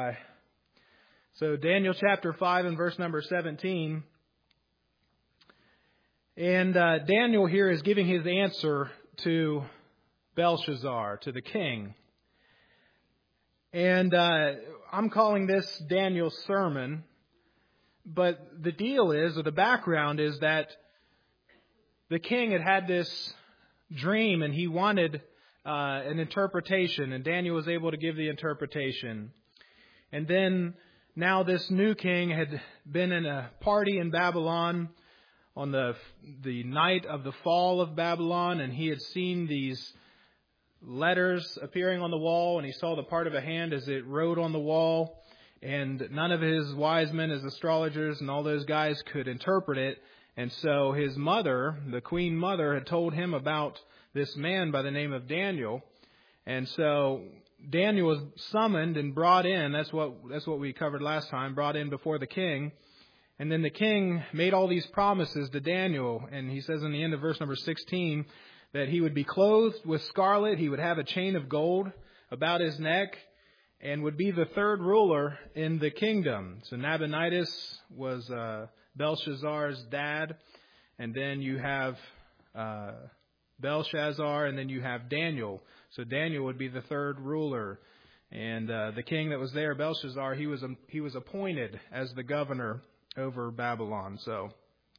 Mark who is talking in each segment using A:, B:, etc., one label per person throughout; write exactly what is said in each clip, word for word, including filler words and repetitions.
A: try. So Daniel chapter five and verse number seventeen. And uh, Daniel here is giving his answer to Belshazzar, to the king. And uh, I'm calling this Daniel's sermon. But the deal is, or the background is that the king had had this dream and he wanted uh, an interpretation. And Daniel was able to give the interpretation. And then now this new king had been in a party in Babylon on the the night of the fall of Babylon, and he had seen these letters appearing on the wall, and he saw the part of a hand as it wrote on the wall, and none of his wise men, his astrologers, and all those guys could interpret it. And so his mother, the queen mother, had told him about this man by the name of Daniel. And so Daniel was summoned and brought in. That's what that's what we covered last time, brought in before the king. And then the king made all these promises to Daniel. And he says in the end of verse number sixteen that he would be clothed with scarlet. He would have a chain of gold about his neck and would be the third ruler in the kingdom. So Nabonidus was uh, Belshazzar's dad. And then you have uh, Belshazzar, and then you have Daniel. So Daniel would be the third ruler. And uh, the king that was there, Belshazzar, he was he was appointed as the governor over Babylon. So,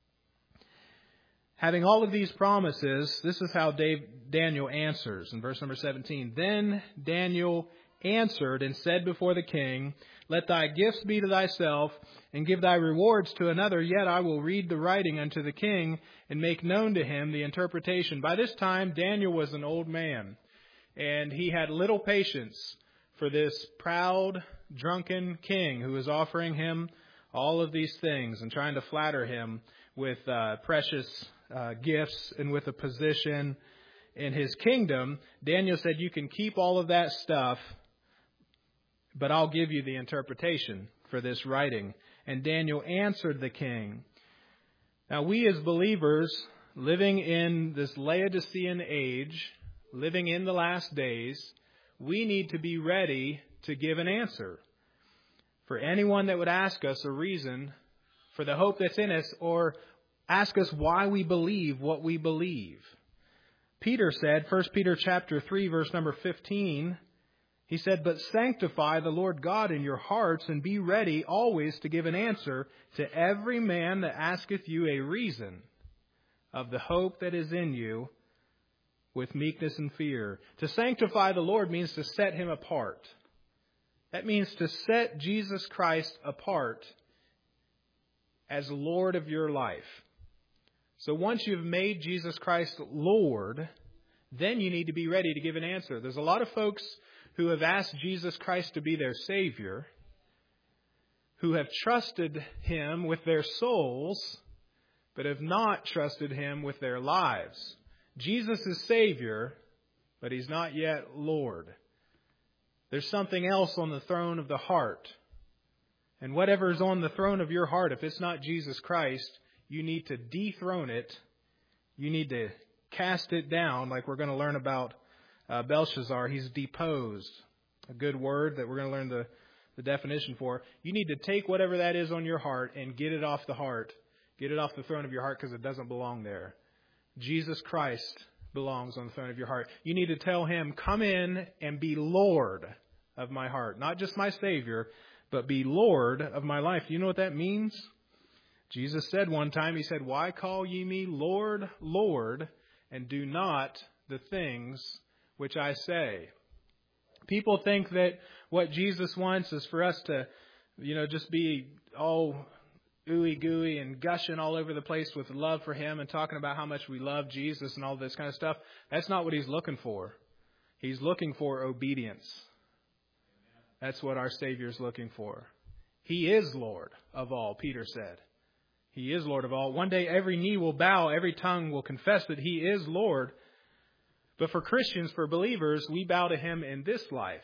A: having all of these promises, this is how Dave, Daniel answers in verse number seventeen. Then Daniel answered and said before the king, "Let thy gifts be to thyself, and give thy rewards to another. Yet I will read the writing unto the king, and make known to him the interpretation." By this time, Daniel was an old man, and he had little patience for this proud, drunken king who was offering him all of these things and trying to flatter him with uh, precious uh, gifts and with a position in his kingdom. Daniel said, "You can keep all of that stuff, but I'll give you the interpretation for this writing." And Daniel answered the king. Now we as believers living in this Laodicean age, living in the last days, we need to be ready to give an answer. For anyone that would ask us a reason for the hope that's in us, or ask us why we believe what we believe. Peter said, First Peter chapter three, verse number fifteen, he said, "But sanctify the Lord God in your hearts, and be ready always to give an answer to every man that asketh you a reason of the hope that is in you, with meekness and fear." To sanctify the Lord means to set him apart. That means to set Jesus Christ apart as Lord of your life. So once you've made Jesus Christ Lord, then you need to be ready to give an answer. There's a lot of folks who have asked Jesus Christ to be their Savior, who have trusted Him with their souls, but have not trusted Him with their lives. Jesus is Savior, but He's not yet Lord. There's something else on the throne of the heart. And whatever is on the throne of your heart, if it's not Jesus Christ, you need to dethrone it. You need to cast it down, like we're going to learn about uh, Belshazzar. He's deposed. A good word that we're going to learn the, the definition for. You need to take whatever that is on your heart and get it off the heart. Get it off the throne of your heart, because it doesn't belong there. Jesus Christ belongs on the throne of your heart. You need to tell Him, "Come in and be Lord of my heart." Not just my Savior, but be Lord of my life. Do you know what that means? Jesus said one time, He said, "Why call ye me Lord, Lord, and do not the things which I say?" People think that what Jesus wants is for us to, you know, just be all ooey gooey and gushing all over the place with love for Him and talking about how much we love Jesus and all this kind of stuff. That's not what He's looking for. He's looking for obedience. That's what our Savior is looking for. He is Lord of all, Peter said. He is Lord of all. One day every knee will bow, every tongue will confess that He is Lord. But for Christians, for believers, we bow to Him in this life.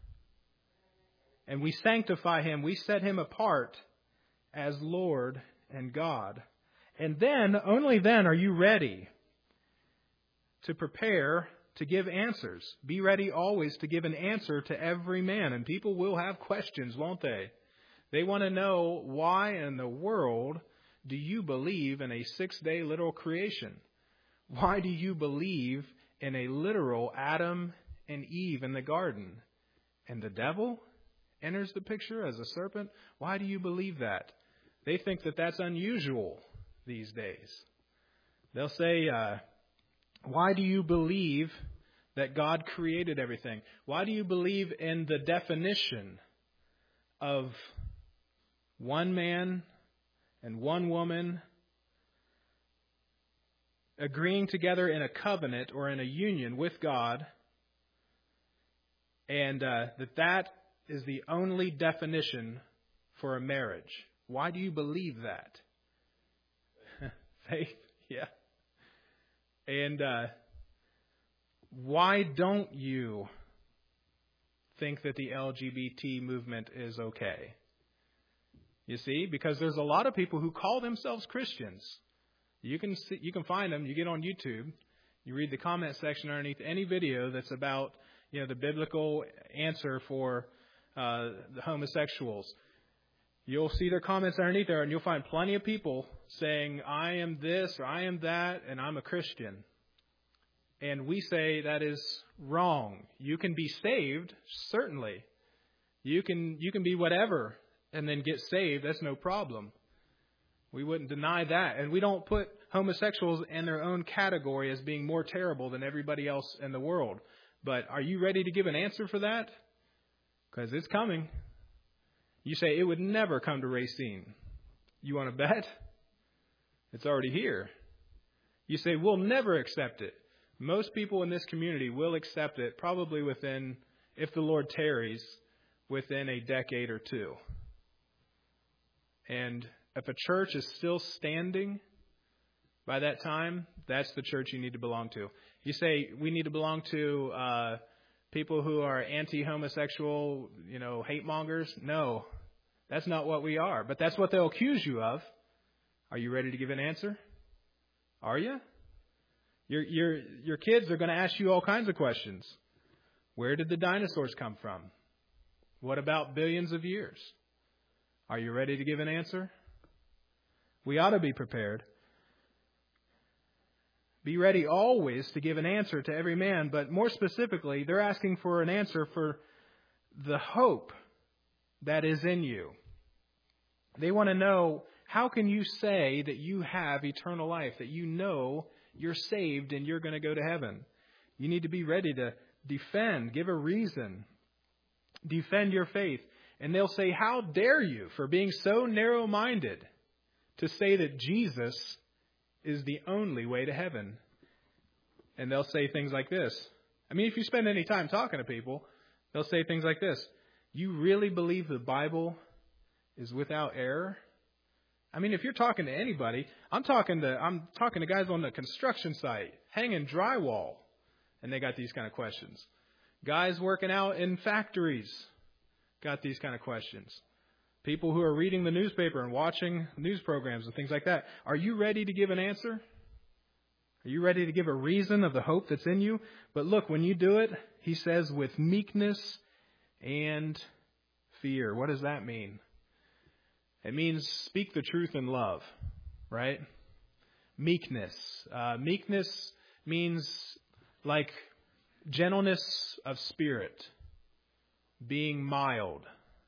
A: And we sanctify Him. We set Him apart as Lord and God. And then, only then are you ready to prepare to give answers. Be ready always to give an answer to every man. And people will have questions, won't they? They want to know, why in the world do you believe in a six-day literal creation? Why do you believe in a literal Adam and Eve in the garden? And the devil enters the picture as a serpent? Why do you believe that? They think that that's unusual these days. They'll say, uh, why do you believe that God created everything? Why do you believe in the definition of one man and one woman agreeing together in a covenant or in a union with God, and uh, that that is the only definition for a marriage? Why do you believe that? Faith, yeah. And uh, why don't you think that the L G B T movement is okay? You see, because there's a lot of people who call themselves Christians. You can see, you can find them. You get on YouTube, you read the comment section underneath any video that's about, you know, the biblical answer for uh, the homosexuals. You'll see their comments underneath there, and you'll find plenty of people saying, I am this or I am that, and I'm a Christian. And we say that is wrong. You can be saved, certainly. You can you can be whatever and then get saved. That's no problem. We wouldn't deny that. And we don't put homosexuals in their own category as being more terrible than everybody else in the world. But are you ready to give an answer for that? Because it's coming. You say, it would never come to Racine. You want to bet? It's already here. You say, we'll never accept it. Most people in this community will accept it probably within, if the Lord tarries, within a decade or two. And if a church is still standing by that time, that's the church you need to belong to. You say, we need to belong to uh, people who are anti-homosexual, you know, hate mongers. No, that's not what we are. But that's what they'll accuse you of. Are you ready to give an answer? Are you? Your your your kids are going to ask you all kinds of questions. Where did the dinosaurs come from? What about billions of years? Are you ready to give an answer? We ought to be prepared. Be ready always to give an answer to every man, but more specifically, they're asking for an answer for the hope that is in you. They want to know, how can you say that you have eternal life, that you know you're saved and you're going to go to heaven? You need to be ready to defend, give a reason, defend your faith. And they'll say, how dare you, for being so narrow-minded, to say that Jesus is the only way to heaven? And they'll say things like this. I mean, if you spend any time talking to people, they'll say things like this. You really believe the Bible is without error? I mean, if you're talking to anybody, I'm talking to I'm talking to guys on the construction site, hanging drywall, and they got these kind of questions. Guys working out in factories got these kind of questions. People who are reading the newspaper and watching news programs and things like that. Are you ready to give an answer? Are you ready to give a reason of the hope that's in you? But look, when you do it, he says, with meekness and fear. What does that mean? It means speak the truth in love, right? Meekness. Uh, meekness means like gentleness of spirit, being mild.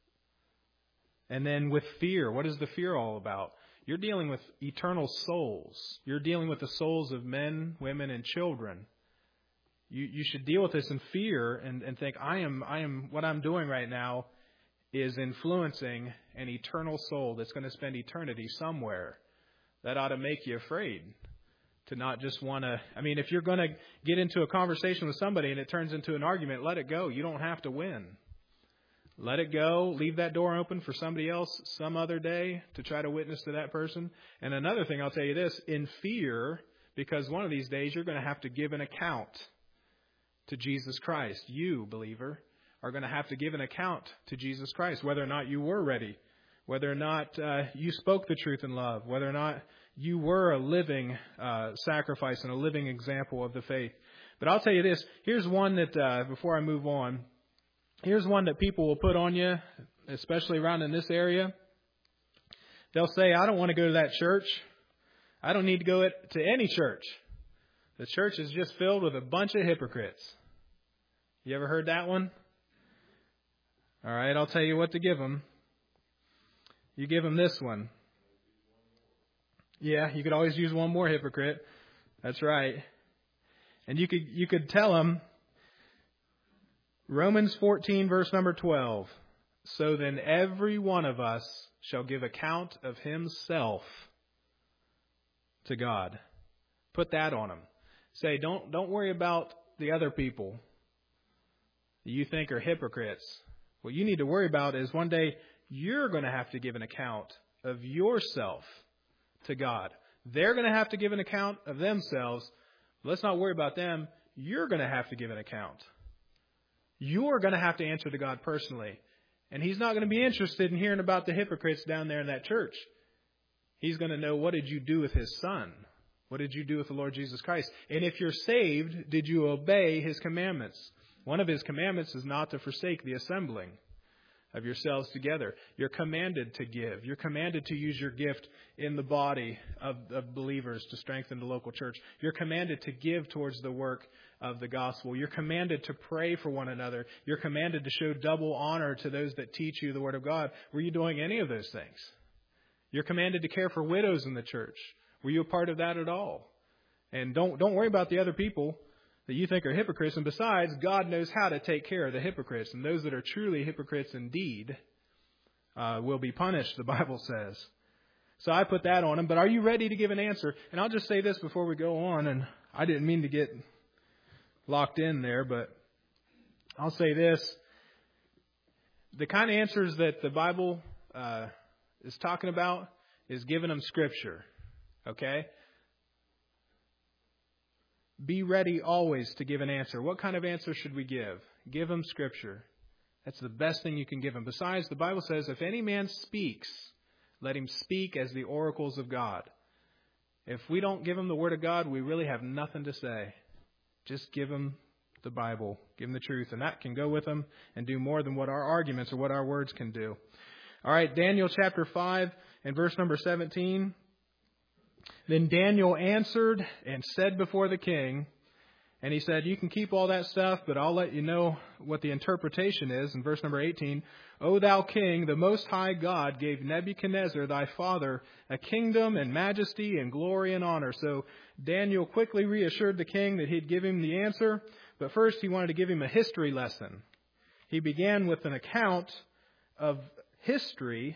A: And then with fear, what is the fear all about? You're dealing with eternal souls. You're dealing with the souls of men, women, and children. You you should deal with this in fear and, and think, I am I am what I'm doing right now is influencing an eternal soul that's going to spend eternity somewhere. That ought to make you afraid to not just want to. I mean, if you're going to get into a conversation with somebody and it turns into an argument, let it go. You don't have to win. Let it go. Leave that door open for somebody else some other day to try to witness to that person. And another thing, I'll tell you this, in fear, because one of these days you're going to have to give an account to Jesus Christ. You, believer, are going to have to give an account to Jesus Christ, whether or not you were ready, whether or not uh, you spoke the truth in love, whether or not you were a living uh, sacrifice and a living example of the faith. But I'll tell you this. Here's one that, uh, before I move on, here's one that people will put on you, especially around in this area. They'll say, I don't want to go to that church. I don't need to go to any church. The church is just filled with a bunch of hypocrites. You ever heard that one? All right, I'll tell you what to give them. You give them this one. Yeah, you could always use one more hypocrite. That's right. And you could you could tell them, Romans fourteen, verse number twelve. So then every one of us shall give account of himself to God. Put that on them. Say, don't don't worry about the other people that you think are hypocrites. What you need to worry about is one day you're going to have to give an account of yourself to God. They're going to have to give an account of themselves. Let's not worry about them. You're going to have to give an account. You're going to have to answer to God personally. And He's not going to be interested in hearing about the hypocrites down there in that church. He's going to know, what did you do with His Son? What did you do with the Lord Jesus Christ? And if you're saved, did you obey His commandments? One of His commandments is not to forsake the assembling of yourselves together. You're commanded to give. You're commanded to use your gift in the body of, of believers to strengthen the local church. You're commanded to give towards the work of the gospel. You're commanded to pray for one another. You're commanded to show double honor to those that teach you the Word of God. Were you doing any of those things? You're commanded to care for widows in the church. Were you a part of that at all? And don't don't worry about the other people that you think are hypocrites. And besides, God knows how to take care of the hypocrites. And those that are truly hypocrites indeed uh, will be punished, the Bible says. So I put that on them. But are you ready to give an answer? And I'll just say this before we go on. And I didn't mean to get locked in there, but I'll say this. The kind of answers that the Bible uh, is talking about is giving them Scripture. Okay? Be ready always to give an answer. What kind of answer should we give? Give them Scripture. That's the best thing you can give them. Besides, the Bible says, if any man speaks, let him speak as the oracles of God. If we don't give them the Word of God, we really have nothing to say. Just give them the Bible. Give them the truth. And that can go with them and do more than what our arguments or what our words can do. All right, Daniel chapter five and verse number seventeen. Then Daniel answered and said before the king, and he said, you can keep all that stuff, but I'll let you know what the interpretation is. In verse number eighteen, O thou king, the Most High God gave Nebuchadnezzar thy father a kingdom and majesty and glory and honor. So Daniel quickly reassured the king that he'd give him the answer, but first he wanted to give him a history lesson. He began with an account of history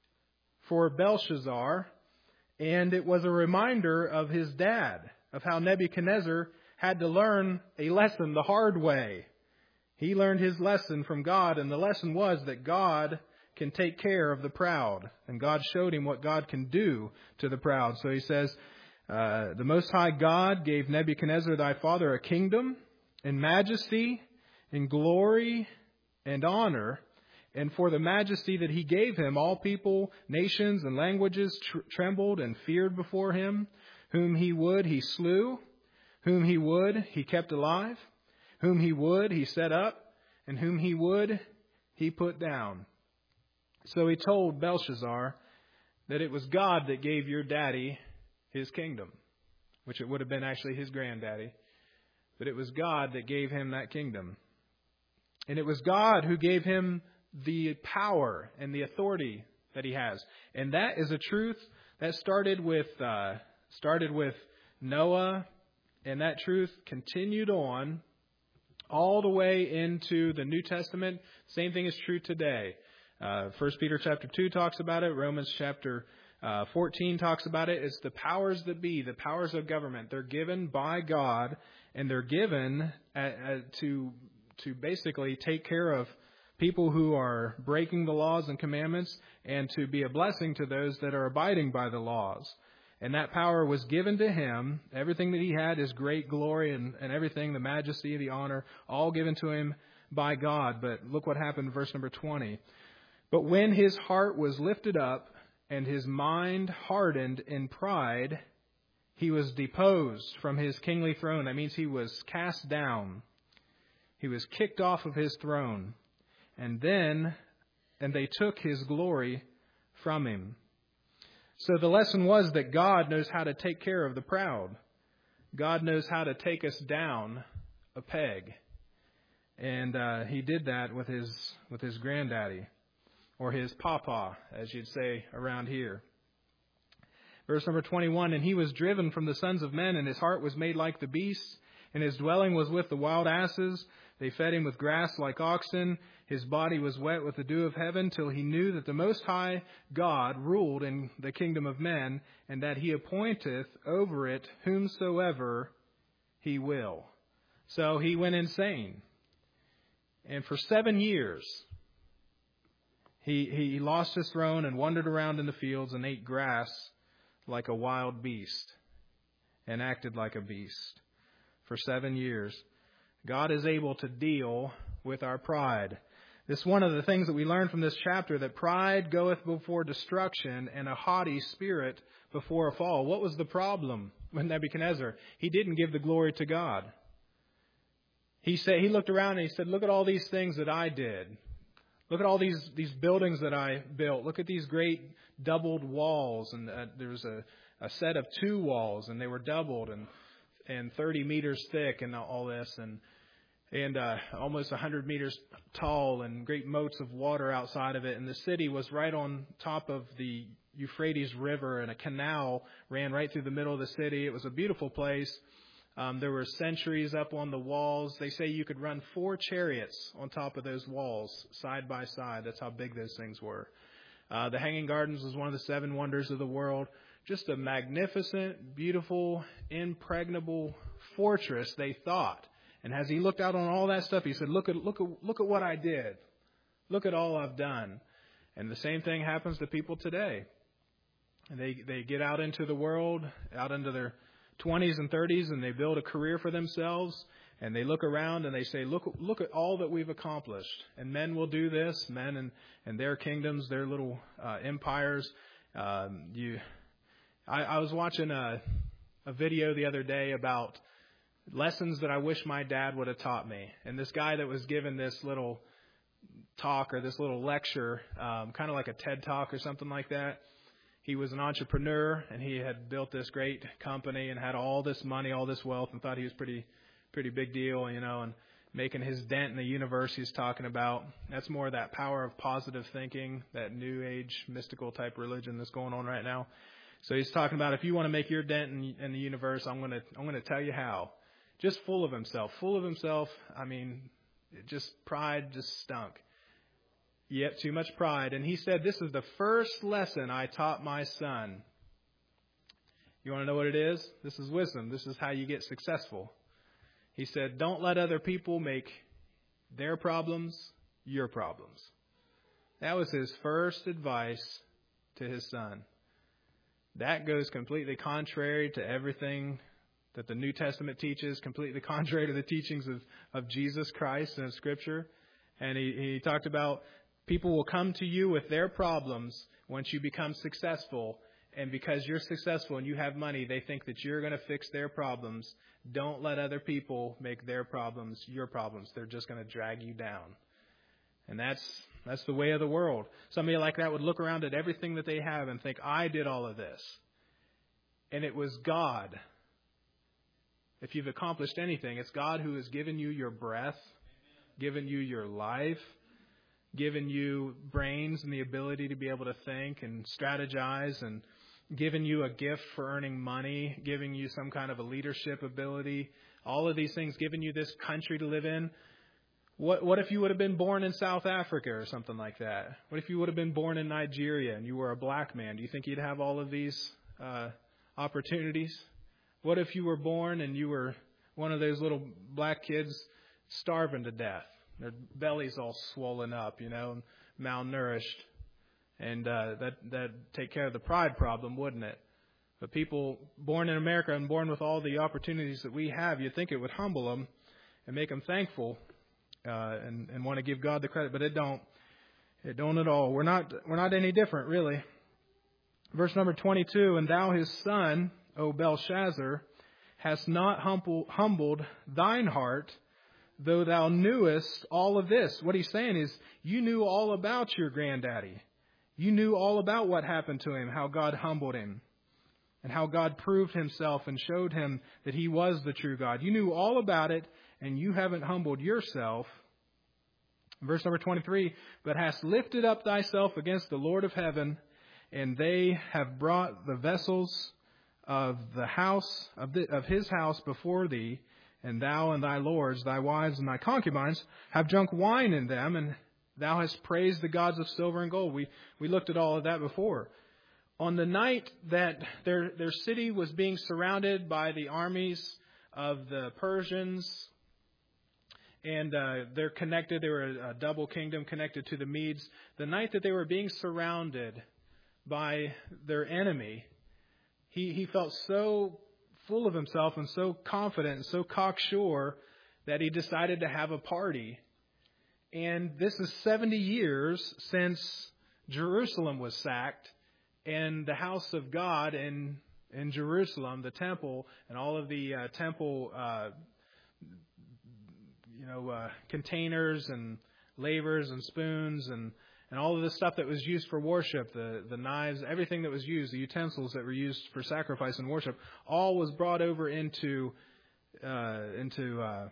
A: for Belshazzar, and it was a reminder of his dad, of how Nebuchadnezzar had to learn a lesson the hard way. He learned his lesson from God, and the lesson was that God can take care of the proud. And God showed him what God can do to the proud. So he says, uh, the Most High God gave Nebuchadnezzar thy father a kingdom and majesty and glory and honor. And for the majesty that he gave him, all people, nations, and languages tr- trembled and feared before him. Whom he would, he slew. Whom he would, he kept alive. Whom he would, he set up. And whom he would, he put down. So he told Belshazzar that it was God that gave your daddy his kingdom, which it would have been actually his granddaddy. But it was God that gave him that kingdom. And it was God who gave him the power and the authority that he has. And that is a truth that started with uh, started with Noah, and that truth continued on all the way into the New Testament. Same thing is true today. Uh, First Peter chapter two talks about it. Romans chapter uh, fourteen talks about it. It's the powers that be, the powers of government. They're given by God, and they're given at, at, to to basically take care of people who are breaking the laws and commandments, and to be a blessing to those that are abiding by the laws. And that power was given to him. Everything that he had, is great glory and, and everything, the majesty, the honor, all given to him by God. But look what happened in verse number twenty. But when his heart was lifted up and his mind hardened in pride, he was deposed from his kingly throne. That means he was cast down. He was kicked off of his throne. And then, and they took his glory from him. So the lesson was that God knows how to take care of the proud. God knows how to take us down a peg. And uh, he did that with his with his granddaddy, or his papa, as you'd say around here. Verse number twenty-one, and he was driven from the sons of men, and his heart was made like the beasts, and his dwelling was with the wild asses. They fed him with grass like oxen. His body was wet with the dew of heaven, till he knew that the Most High God ruled in the kingdom of men, and that he appointeth over it whomsoever he will. So he went insane. And for seven years, he, he lost his throne and wandered around in the fields and ate grass like a wild beast and acted like a beast for seven years. God is able to deal with our pride. This is one of the things that we learn from this chapter, that pride goeth before destruction and a haughty spirit before a fall. What was the problem with Nebuchadnezzar? He didn't give the glory to God. He said, he looked around and he said, look at all these things that I did. Look at all these, these buildings that I built. Look at these great doubled walls. And uh, there was a, a set of two walls, and they were doubled and and thirty meters thick and all this, and and uh, almost one hundred meters tall, and great moats of water outside of it. And the city was right on top of the Euphrates River, and a canal ran right through the middle of the city. It was a beautiful place. Um, there were sentries up on the walls. They say you could run four chariots on top of those walls, side by side. That's how big those things were. Uh, the Hanging Gardens was one of the seven wonders of the world. Just a magnificent, beautiful, impregnable fortress, they thought. And as he looked out on all that stuff, he said, look at, look at, look at what I did. Look at all I've done. And the same thing happens to people today. And they, they get out into the world, out into their twenties and thirties, and they build a career for themselves, and they look around and they say, look, look at all that we've accomplished. And men will do this, men and, and their kingdoms, their little uh, empires. Um, you, I, I was watching a, a video the other day about lessons that I wish my dad would have taught me. And this guy that was given this little talk or this little lecture, um, kind of like a TED Talk or something like that. He was an entrepreneur, and he had built this great company and had all this money, all this wealth, and thought he was pretty, pretty big deal, you know, and making his dent in the universe he's talking about. That's more of that power of positive thinking, that new age mystical type religion that's going on right now. So he's talking about, if you want to make your dent in, in the universe, I'm going to, I'm going to tell you how. Just full of himself, full of himself. I mean, it just pride just stunk. Yet too much pride. And he said, this is the first lesson I taught my son. You want to know what it is? This is wisdom. This is how you get successful. He said, don't let other people make their problems your problems. That was his first advice to his son. That goes completely contrary to everything that the New Testament teaches, completely contrary to the teachings of, of Jesus Christ and of Scripture. And he, he talked about people will come to you with their problems once you become successful. And because you're successful and you have money, they think that you're going to fix their problems. Don't let other people make their problems your problems. They're just going to drag you down. And that's that's the way of the world. Somebody like that would look around at everything that they have and think, I did all of this. And it was God. If you've accomplished anything, it's God who has given you your breath, given you your life, given you brains and the ability to be able to think and strategize, and given you a gift for earning money, giving you some kind of a leadership ability, all of these things, giving you this country to live in. What what if you would have been born in South Africa or something like that? What if you would have been born in Nigeria and you were a black man? Do you think you'd have all of these uh, opportunities? What if you were born and you were one of those little black kids starving to death? Their bellies all swollen up, you know, malnourished. And uh, that that take care of the pride problem, wouldn't it? But people born in America and born with all the opportunities that we have, you'd think it would humble them and make them thankful uh, and, and want to give God the credit. But it don't. It don't at all. We're not we're not any different, really. Verse number twenty-two, and thou his son, O Belshazzar, hast not humble, humbled thine heart, though thou knewest all of this. What he's saying is, you knew all about your granddaddy. You knew all about what happened to him, how God humbled him, and how God proved himself and showed him that he was the true God. You knew all about it, and you haven't humbled yourself. Verse number twenty-three, but hast lifted up thyself against the Lord of heaven, and they have brought the vessels of the house of, the, of his house before thee, and thou and thy lords, thy wives and thy concubines, have drunk wine in them, and thou hast praised the gods of silver and gold. We we looked at all of that before. On the night that their their city was being surrounded by the armies of the Persians, and uh, they're connected, they were a double kingdom connected to the Medes. The night that they were being surrounded by their enemy, he, he felt so full of himself and so confident and so cocksure that he decided to have a party. And this is seventy years since Jerusalem was sacked, and the house of God in in Jerusalem, the temple, and all of the uh, temple uh, you know uh, containers and lavers and spoons and and all of the stuff that was used for worship, the the knives, everything that was used, the utensils that were used for sacrifice and worship, all was brought over into uh, into uh,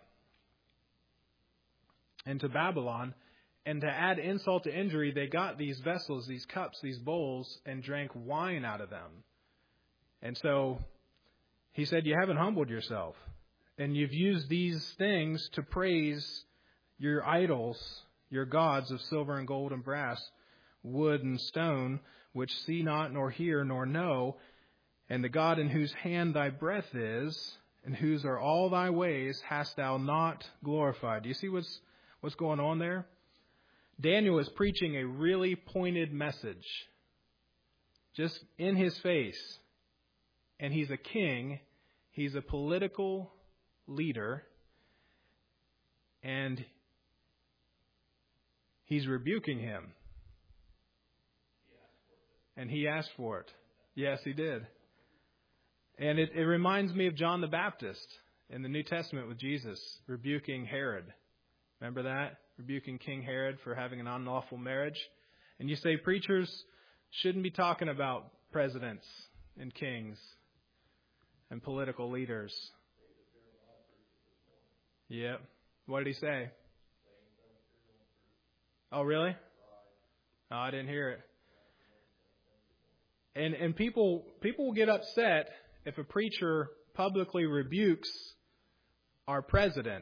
A: into Babylon. And to add insult to injury, they got these vessels, these cups, these bowls, and drank wine out of them. And so he said, you haven't humbled yourself. And you've used these things to praise your idols, your gods of silver and gold and brass, wood and stone, which see not nor hear nor know. And the God in whose hand thy breath is, and whose are all thy ways, hast thou not glorified. Do you see what's what's going on there? Daniel is preaching a really pointed message, just in his face. And he's a king. He's a political leader. And he's rebuking him. And he asked for it. Yes, he did. And it, it reminds me of John the Baptist in the New Testament with Jesus, rebuking Herod. Remember that? Rebuking King Herod for having an unlawful marriage. And you say preachers shouldn't be talking about presidents and kings and political leaders. Yep. What did he say? Oh, really? Oh, I didn't hear it. And and people people will get upset if a preacher publicly rebukes our president.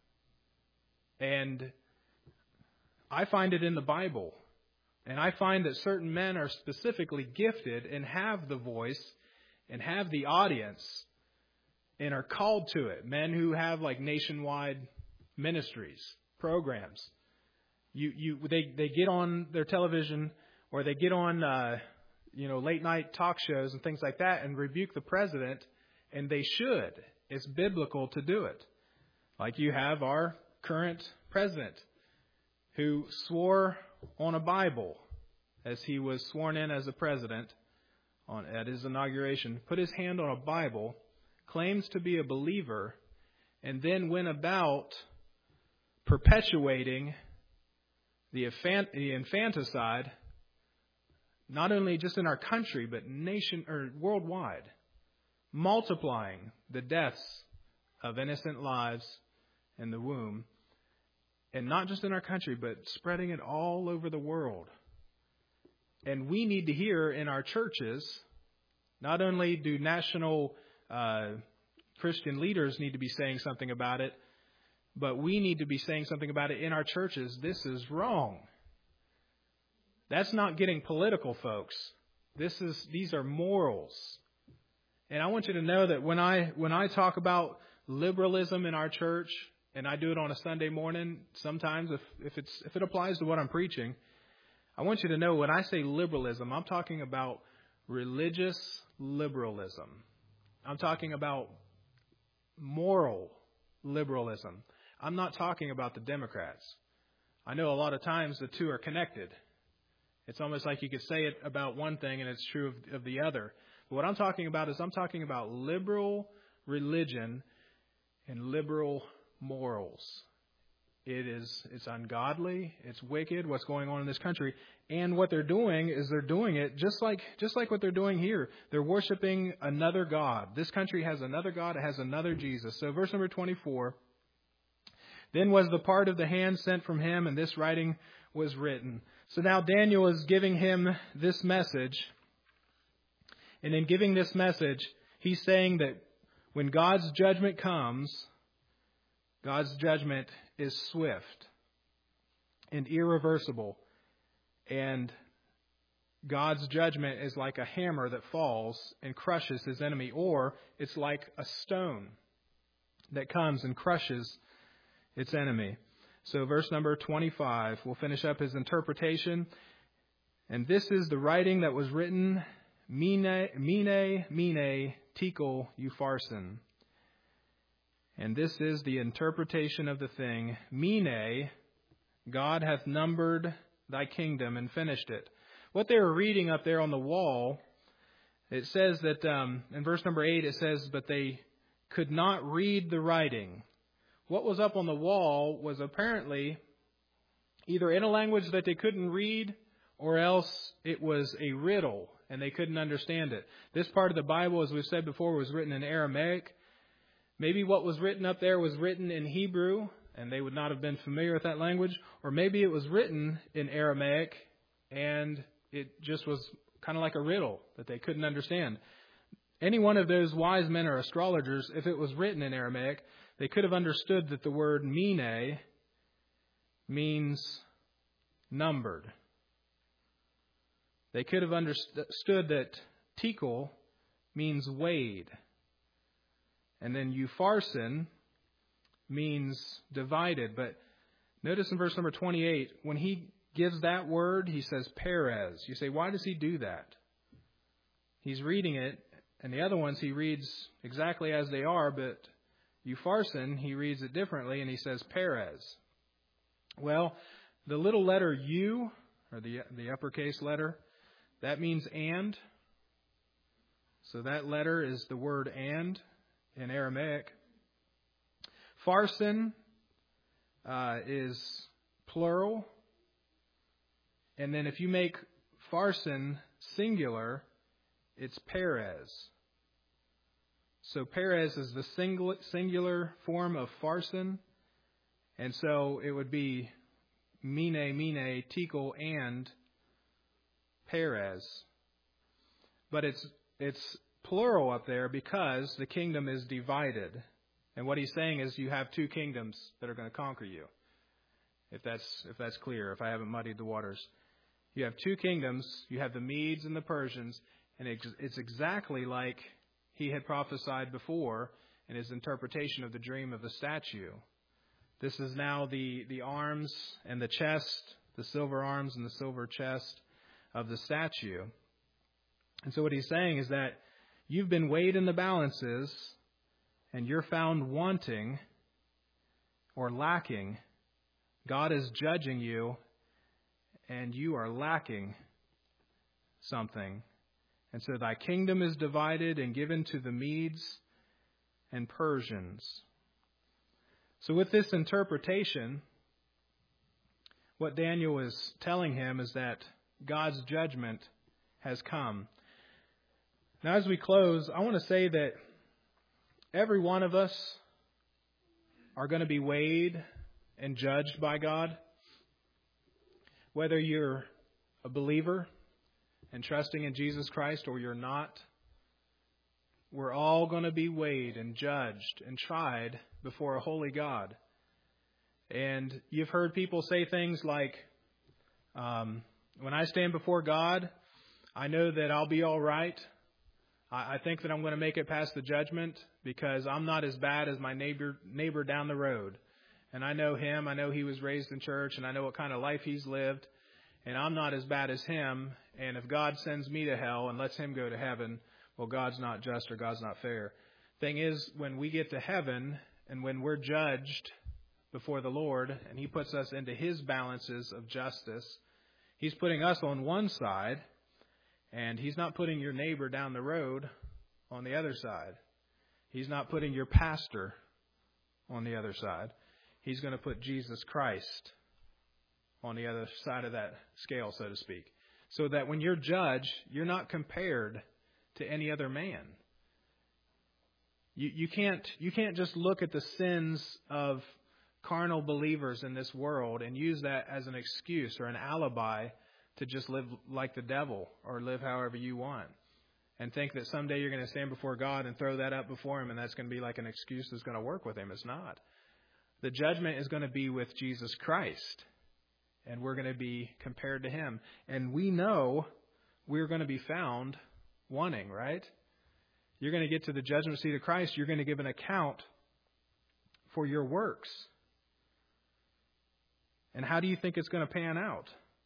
A: And I find it in the Bible. And I find that certain men are specifically gifted and have the voice and have the audience and are called to it. Men who have like nationwide ministries, programs. You you they, they get on their television or they get on uh, you know late night talk shows and things like that and rebuke the president, and they should. It's biblical to do it. Like you have our current president, who swore on a Bible as he was sworn in as a president on at his inauguration, put his hand on a Bible, claims to be a believer, and then went about perpetuating the infanticide, not only just in our country, but nation or worldwide, multiplying the deaths of innocent lives in the womb. And not just in our country, but spreading it all over the world. And we need to hear in our churches, not only do national uh, Christian leaders need to be saying something about it, but we need to be saying something about it in our churches. This is wrong. That's not getting political, folks. This is these are morals. And I want you to know that when I when I talk about liberalism in our church, and I do it on a Sunday morning sometimes if, if it's if it applies to what I'm preaching, I want you to know when I say liberalism, I'm talking about religious liberalism. I'm talking about moral liberalism. I'm not talking about the Democrats. I know a lot of times the two are connected. It's almost like you could say it about one thing and it's true of, of the other. What I'm talking about is I'm talking about liberal religion and liberal morals. It is, it's ungodly, it's wicked what's going on in this country. And what they're doing is they're doing it just like just like what they're doing here. They're worshiping another God. This country has another God, it has another Jesus. So verse number twenty-four, then was the part of the hand sent from him, and this writing was written. So now Daniel is giving him this message. And in giving this message, he's saying that when God's judgment comes, God's judgment is swift and irreversible. And God's judgment is like a hammer that falls and crushes his enemy, or it's like a stone that comes and crushes its enemy. So verse number twenty-five, we'll finish up his interpretation. And this is the writing that was written, Mene, Mene, Mene, Tekel, Upharsin. And this is the interpretation of the thing. Mene, God hath numbered thy kingdom and finished it. What they were reading up there on the wall, it says that, um, in verse number eight, it says, but they could not read the writing. What was up on the wall was apparently either in a language that they couldn't read, or else it was a riddle and they couldn't understand it. This part of the Bible, as we've said before, was written in Aramaic. Maybe what was written up there was written in Hebrew, and they would not have been familiar with that language. Or maybe it was written in Aramaic, and it just was kind of like a riddle that they couldn't understand. Any one of those wise men or astrologers, if it was written in Aramaic, they could have understood that the word Mene means numbered. They could have understood that Tekel means weighed. And then Upharsin means divided. But notice in verse number twenty-eight, when he gives that word, he says Perez. You say, why does he do that? He's reading it, and the other ones he reads exactly as they are, but Upharsin, he reads it differently, and he says Perez. Well, the little letter U, or the, the uppercase letter, that means and. So that letter is the word and in Aramaic. Pharsin uh, is plural. And then if you make Pharsin singular, it's Perez. So Perez is the singular, singular form of Pharsin. And so it would be Mene, Mene, Tekel, and Perez. But it's it's plural up there because the kingdom is divided. And what he's saying is you have two kingdoms that are going to conquer you. If that's if that's clear, if I haven't muddied the waters. You have two kingdoms. You have the Medes and the Persians. And it's exactly like he had prophesied before in his interpretation of the dream of the statue. This is now the, the arms and the chest, the silver arms and the silver chest of the statue. And so what he's saying is that you've been weighed in the balances and you're found wanting or lacking. God is judging you and you are lacking something. And so thy kingdom is divided and given to the Medes and Persians. So with this interpretation, what Daniel is telling him is that God's judgment has come. Now as we close, I want to say that every one of us are going to be weighed and judged by God. Whether you're a believer and trusting in Jesus Christ or you're not, we're all going to be weighed and judged and tried before a holy God. And you've heard people say things like, um, when I stand before God, I know that I'll be all right. I, I think that I'm going to make it past the judgment because I'm not as bad as my neighbor neighbor down the road. And I know him. I know he was raised in church, and I know what kind of life he's lived. And I'm not as bad as him. And if God sends me to hell and lets him go to heaven, well, God's not just or God's not fair. Thing is, when we get to heaven and when we're judged before the Lord and he puts us into his balances of justice, he's putting us on one side And He's not putting your neighbor down the road on the other side. He's not putting your pastor on the other side. He's going to put Jesus Christ on the other side of that scale, so to speak. So that when you're judged, you're not compared to any other man. You, you can't you can't just look at the sins of carnal believers in this world and use that as an excuse or an alibi to just live like the devil or live however you want. And think that someday you're going to stand before God and throw that up before Him, and that's going to be like an excuse that's going to work with Him. It's not. The judgment is going to be with Jesus Christ, and we're going to be compared to Him. And we know we're going to be found wanting, right? You're going to get to the judgment seat of Christ. You're going to give an account for your works. And how do you think it's going to pan out?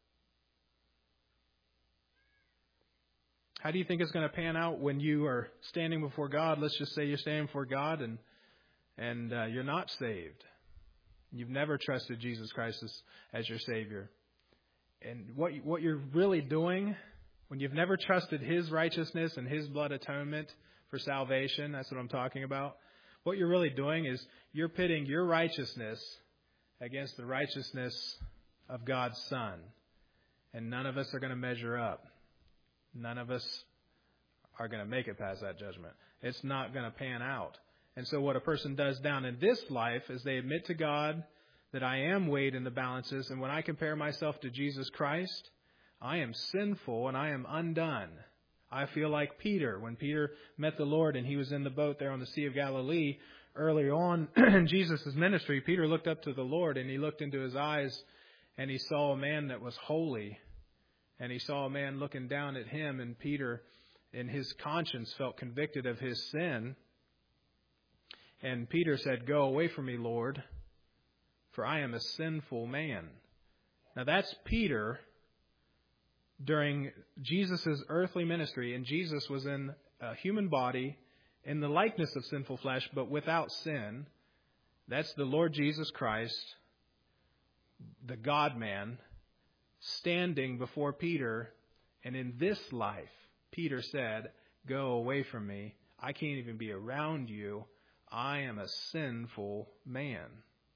A: How do you think it's going to pan out when you are standing before God? Let's just say you're standing before God and and uh, you're not saved. You've never trusted Jesus Christ as, as your Savior. And what what you're really doing when you've never trusted His righteousness and His blood atonement for salvation, that's what I'm talking about. What you're really doing is you're pitting your righteousness against the righteousness of God's Son. And none of us are going to measure up. None of us are going to make it past that judgment. It's not going to pan out. And so what a person does down in this life is they admit to God that I am weighed in the balances. And when I compare myself to Jesus Christ, I am sinful and I am undone. I feel like Peter. When Peter met the Lord and he was in the boat there on the Sea of Galilee, early on in Jesus' ministry, Peter looked up to the Lord and he looked into His eyes and he saw a man that was holy. And he saw a man looking down at him, and Peter, in his conscience, felt convicted of his sin. And Peter said, "Go away from me, Lord, for I am a sinful man." Now that's Peter during Jesus' earthly ministry, and Jesus was in a human body in the likeness of sinful flesh, but without sin. That's the Lord Jesus Christ, the God-man, standing before Peter, and in this life, Peter said, "Go away from me. I can't even be around you. I am a sinful man."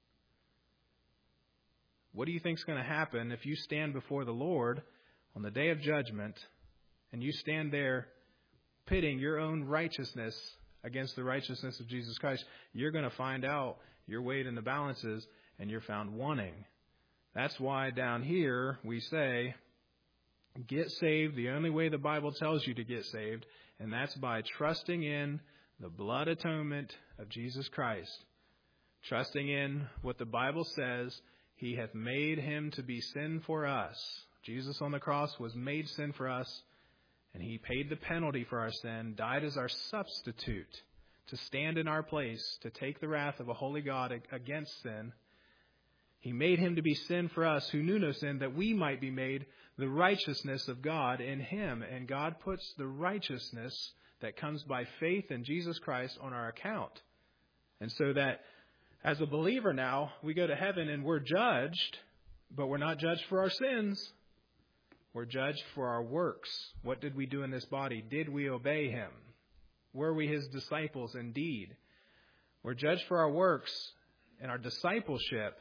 A: What do you think is going to happen if you stand before the Lord on the day of judgment and you stand there pitting your own righteousness against the righteousness of Jesus Christ? You're going to find out you're weighed in the balances and you're found wanting. That's why down here we say, get saved the only way the Bible tells you to get saved, and that's by trusting in the blood atonement of Jesus Christ. Trusting in what the Bible says, He hath made Him to be sin for us. Jesus on the cross was made sin for us, and He paid the penalty for our sin, died as our substitute to stand in our place, to take the wrath of a holy God against sin. He made Him to be sin for us who knew no sin, that we might be made the righteousness of God in Him. And God puts the righteousness that comes by faith in Jesus Christ on our account. And so that as a believer now, we go to heaven and we're judged, but we're not judged for our sins. We're judged for our works. What did we do in this body? Did we obey Him? Were we His disciples indeed? We're judged for our works and our discipleship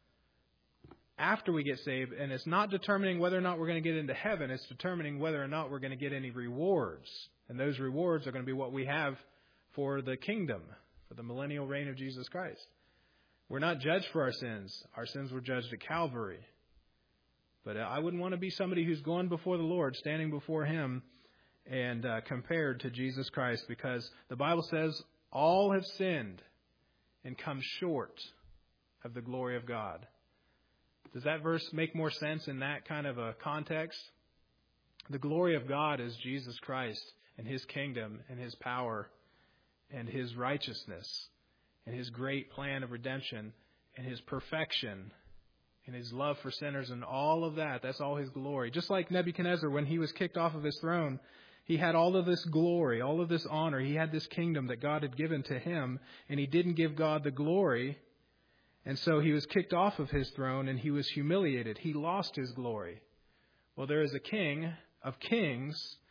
A: after we get saved, and it's not determining whether or not we're going to get into heaven. It's determining whether or not we're going to get any rewards. And those rewards are going to be what we have for the kingdom, for the millennial reign of Jesus Christ. We're not judged for our sins. Our sins were judged at Calvary. But I wouldn't want to be somebody who's going before the Lord, standing before Him, and uh, compared to Jesus Christ, because the Bible says all have sinned and come short of the glory of God. Does that verse make more sense in that kind of a context? The glory of God is Jesus Christ and His kingdom and His power and His righteousness and His great plan of redemption and His perfection and His love for sinners and all of that. That's all His glory. Just like Nebuchadnezzar, when he was kicked off of his throne, he had all of this glory, all of this honor. He had this kingdom that God had given to him, and he didn't give God the glory. And so he was kicked off of his throne and he was humiliated. He lost his glory. Well, there is a King of kings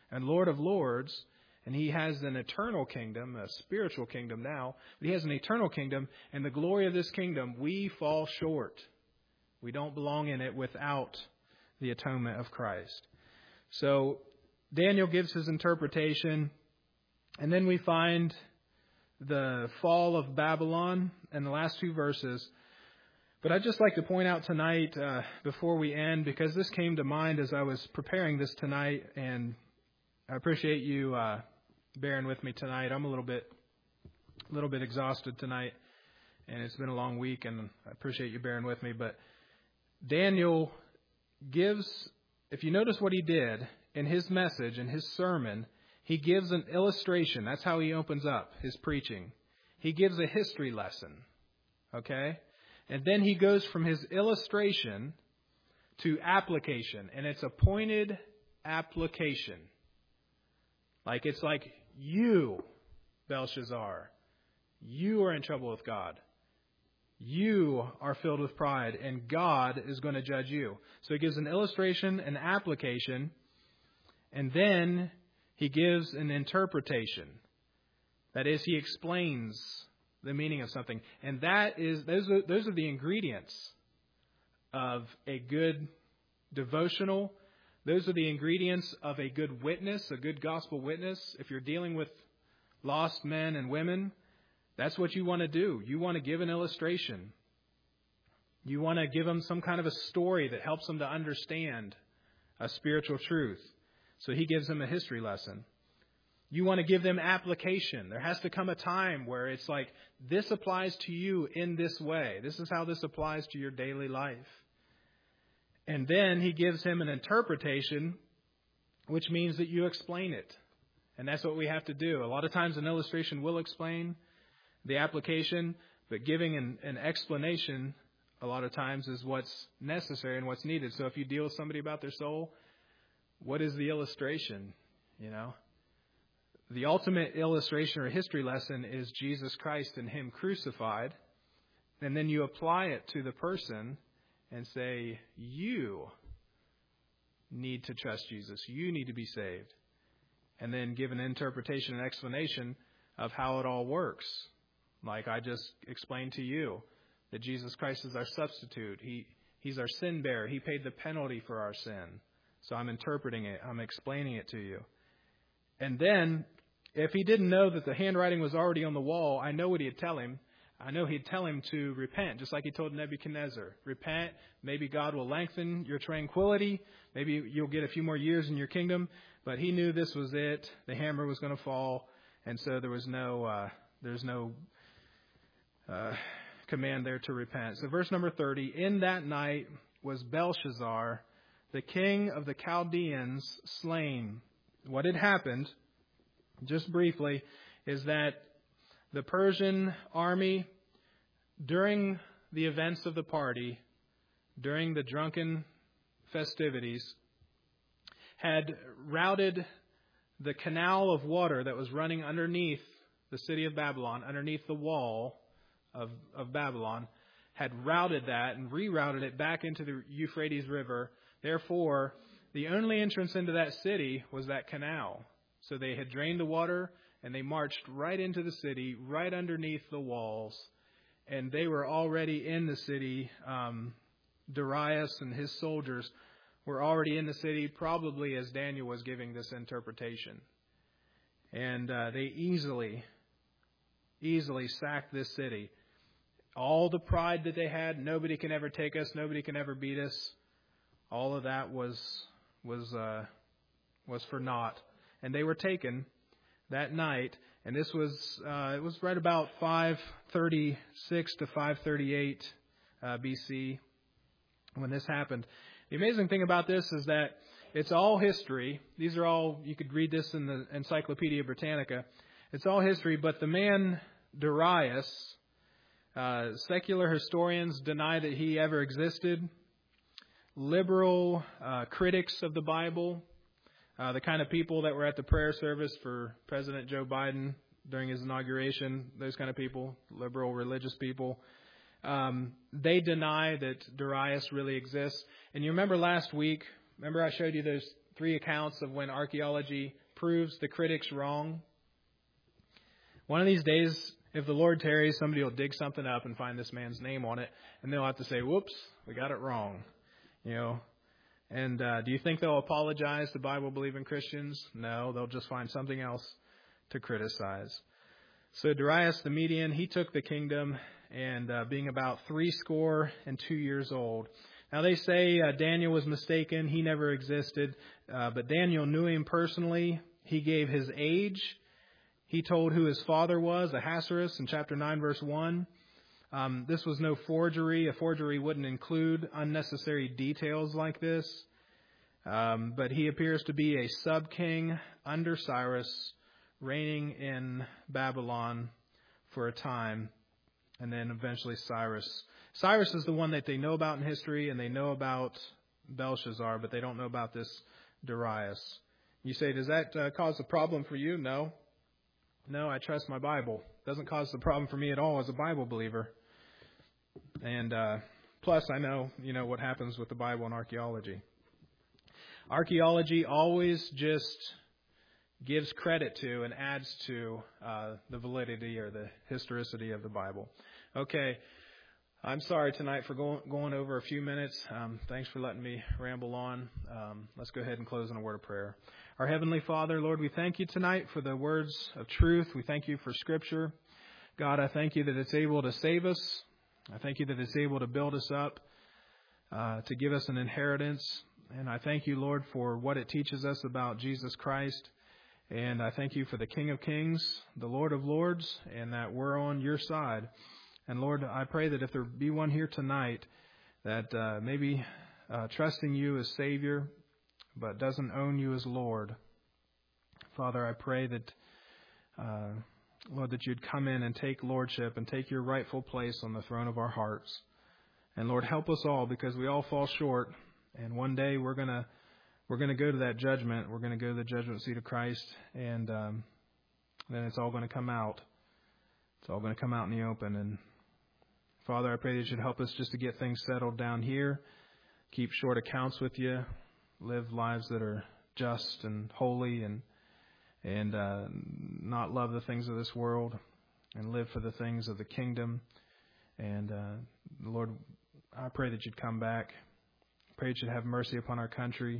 A: and Lord of lords, and he has an eternal kingdom, a spiritual kingdom now, but he has an eternal kingdom, and the glory of this kingdom, we fall short. We don't belong in it without the atonement of Christ. So Daniel gives his interpretation, and then we find the fall of Babylon in the last two verses. But I'd just like to point out tonight, uh, before we end, because this came to mind as I was preparing this tonight, and I appreciate you uh, bearing with me tonight. I'm a little bit, a little bit exhausted tonight, and it's been a long week, and I appreciate you bearing with me. But Daniel gives, if you notice what he did in his message, in his sermon, he gives an illustration. That's how he opens up his preaching. He gives a history lesson, okay? And then he goes from his illustration to application, and it's a pointed application. Like it's like, you, Belshazzar, you are in trouble with God. You are filled with pride, and God is going to judge you. So he gives an illustration, an application, and then he gives an interpretation. That is, he explains the meaning of something. And that is, those are, those are the ingredients of a good devotional. Those are the ingredients of a good witness, a good gospel witness. If you're dealing with lost men and women, that's what you want to do. You want to give an illustration. You want to give them some kind of a story that helps them to understand a spiritual truth. So he gives them a history lesson. You want to give them application. There has to come a time where it's like, this applies to you in this way. This is how this applies to your daily life. And then he gives him an interpretation, which means that you explain it. And that's what we have to do. A lot of times an illustration will explain the application, but giving an, an explanation a lot of times is what's necessary and what's needed. So if you deal with somebody about their soul, what is the illustration? You know, the ultimate illustration or history lesson is Jesus Christ and Him crucified. And then you apply it to the person and say, you need to trust Jesus. You need to be saved. And then give an interpretation and explanation of how it all works. Like I just explained to you, that Jesus Christ is our substitute. He He's our sin bearer. He paid the penalty for our sin. So I'm interpreting it. I'm explaining it to you. And then, if he didn't know that the handwriting was already on the wall, I know what he'd tell him. I know he'd tell him to repent, just like he told Nebuchadnezzar. Repent. Maybe God will lengthen your tranquility. Maybe you'll get a few more years in your kingdom. But he knew this was it. The hammer was going to fall. And so there was no, uh, there's no uh, command there to repent. So verse number thirty, in that night was Belshazzar, the king of the Chaldeans, slain. What had happened, just briefly, is that the Persian army, during the events of the party, during the drunken festivities, had routed the canal of water that was running underneath the city of Babylon, underneath the wall of, of Babylon, had routed that and rerouted it back into the Euphrates River. Therefore, the only entrance into that city was that canal. So they had drained the water and they marched right into the city, right underneath the walls. And they were already in the city. Um, Darius and his soldiers were already in the city, probably as Daniel was giving this interpretation. And uh, they easily, easily sacked this city. All the pride that they had, nobody can ever take us, nobody can ever beat us. All of that was was uh, was for naught, and they were taken that night. And this was uh, it was right about five thirty-six to five thirty-eight uh, B C when this happened. The amazing thing about this is that it's all history. These are all, you could read this in the Encyclopedia Britannica. It's all history, but the man Darius, uh, secular historians deny that he ever existed. Liberal uh, critics of the Bible, uh, the kind of people that were at the prayer service for President Joe Biden during his inauguration, those kind of people, liberal religious people, um, they deny that Darius really exists. And you remember last week, remember I showed you those three accounts of when archaeology proves the critics wrong. One of these days, if the Lord tarries, somebody will dig something up and find this man's name on it, and they'll have to say, "Whoops, we got it wrong." You know. And uh, do you think they'll apologize to Bible-believing Christians? No, they'll just find something else to criticize. So Darius the Median, he took the kingdom, and uh, being about three score and two years old. Now they say uh, Daniel was mistaken; he never existed. Uh, but Daniel knew him personally. He gave his age. He told who his father was, Ahasuerus, in chapter nine, verse one. Um, this was no forgery. A forgery wouldn't include unnecessary details like this. Um, but he appears to be a sub-king under Cyrus, reigning in Babylon for a time, and then eventually Cyrus. Cyrus is the one that they know about in history, and they know about Belshazzar, but they don't know about this Darius. You say, does that uh, cause a problem for you? No. No, I trust my Bible. Doesn't cause the problem for me at all as a Bible believer. And uh, plus, I know, you know, what happens with the Bible and archaeology. Archaeology always just gives credit to and adds to uh, the validity or the historicity of the Bible. Okay, I'm sorry tonight for going, going over a few minutes. Um, thanks for letting me ramble on. Um, let's go ahead and close in a word of prayer. Our Heavenly Father, Lord, we thank you tonight for the words of truth. We thank you for Scripture. God, I thank you that it's able to save us. I thank you that it's able to build us up, uh, to give us an inheritance. And I thank you, Lord, for what it teaches us about Jesus Christ. And I thank you for the King of Kings, the Lord of Lords, and that we're on your side. And Lord, I pray that if there be one here tonight that uh, maybe uh, trusting you as Savior, but doesn't own you as Lord, Father, I pray that, uh, Lord, that you'd come in and take lordship and take your rightful place on the throne of our hearts. And Lord, help us all, because we all fall short. And one day we're gonna we're gonna go to that judgment. We're gonna go to the judgment seat of Christ, and um, then it's all going to come out. It's all going to come out in the open. And Father, I pray that you'd help us just to get things settled down here, keep short accounts with you, live lives that are just and holy, and and uh, not love the things of this world, and live for the things of the kingdom. And uh, Lord, I pray that you'd come back. Pray that you'd have mercy upon our country.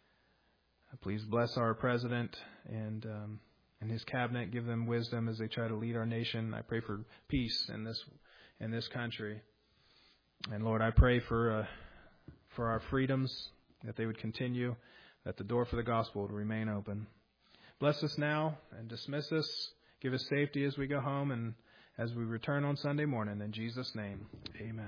A: Please bless our president and um, and his cabinet. Give them wisdom as they try to lead our nation. I pray for peace in this in this country. And Lord, I pray for uh, for our freedoms, that they would continue, that the door for the gospel would remain open. Bless us now and dismiss us. Give us safety as we go home and as we return on Sunday morning. In Jesus' name, amen.